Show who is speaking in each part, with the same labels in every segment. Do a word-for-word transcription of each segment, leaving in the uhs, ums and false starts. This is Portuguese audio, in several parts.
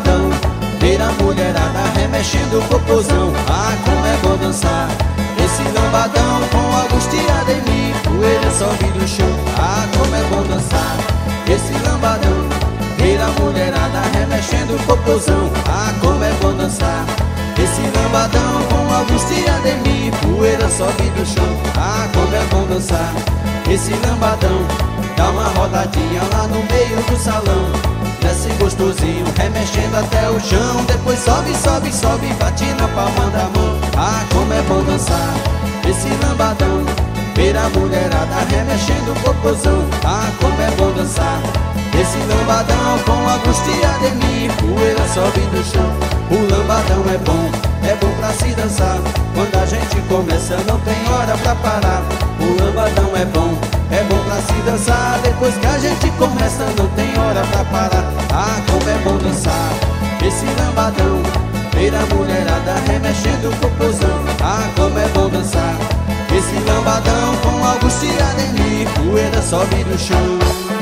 Speaker 1: lambadão, ver a mulherada remexendo o popozão. Ah, como é bom dançar esse lambadão com Augusto e Ademir, poeira sobe do chão. Ah, como é bom dançar esse lambadão, ver a mulherada remexendo o popozão. Ah, como é bom dançar esse lambadão com Augusto e Ademir, poeira sobe do chão. Ah, como é bom dançar esse lambadão, dá uma rodadinha lá no meio do salão, desce gostosinho, remexendo até o chão. Depois sobe, sobe, sobe, bate na palma da mão. Ah, como é bom dançar esse lambadão, ver a mulherada remexendo o popozão. Ah, como é bom dançar esse lambadão com Augusto e Ademir, poeira sobe do chão. O lambadão é bom, é bom pra se dançar, quando a gente começa não tem hora pra parar. O lambadão é bom, é bom pra se dançar, depois que a gente começa não tem hora pra parar. Ah, como é bom dançar esse lambadão, ver a mulherada remexendo o popozão. Ah, como é bom dançar esse lambadão com Augusto e Ademir, poeira sobe do chão.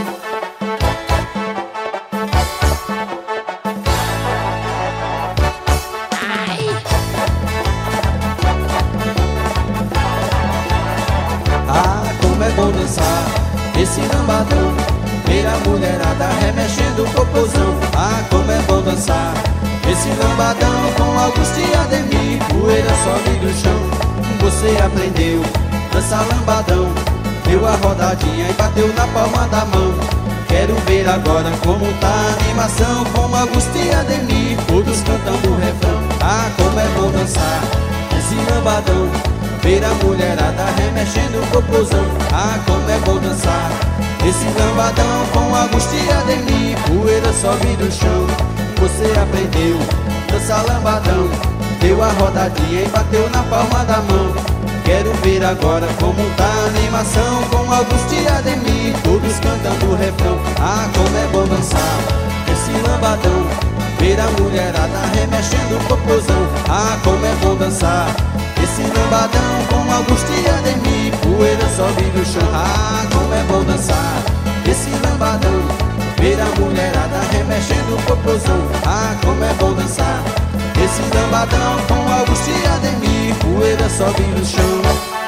Speaker 1: É bom dançar esse lambadão, ver a mulherada remexendo o popozão. Ah, como é bom dançar esse lambadão com Augusto e Ademir, poeira sobe do chão. Você aprendeu dançar lambadão, deu a rodadinha e bateu na palma da mão. Quero ver agora como tá a animação, com Augusto e Ademir, todos cantando o refrão. Ah, como é bom dançar esse lambadão, ver a mulherada remexendo o popozão. Ah, como é bom dançar esse lambadão com Augusto e Ademir, poeira sobe do chão. Você aprendeu dançar lambadão, deu a rodadinha e bateu na palma da mão. Quero ver agora como tá a animação, com Augusto e Ademir, todos cantando o refrão. Ah, como é bom dançar esse lambadão, ver a mulherada remexendo o popozão. Ah, como é bom dançar esse lambadão com Augusto e Ademir, poeira sobe do chão. Ah, como é bom dançar esse lambadão, ver a mulherada remexendo o popozão. Ah, como é bom dançar esse lambadão com Augusto e Ademir, poeira sobe do chão.